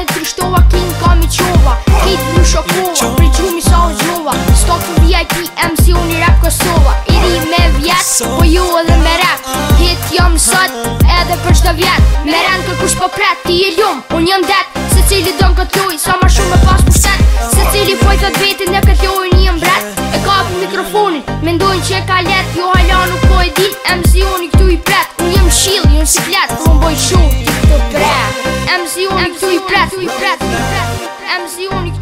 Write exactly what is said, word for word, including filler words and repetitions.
e trishtova, king ka mi qova Kejt blu shokova, për gjumi sa u znova Stok të V I P, M C unë i rap Kosova I ri me vjet, po ju edhe me rap Hit jam sot, edhe për qdo vjet Me rend kërkush po pret, ti e ljum, unë jam det Se cili don kët luj, sa ma shumë me pas pushtet Se cili poj thot vetin e kët luj një mbret E kapi mikrofonin, mendojnë që e ka let Jo hala nuk po e din, M C unë i këtu i pret Unë jem shill, jën siklet, po më boj shumë ti këtu pret M C unë i këtu i pret M C unë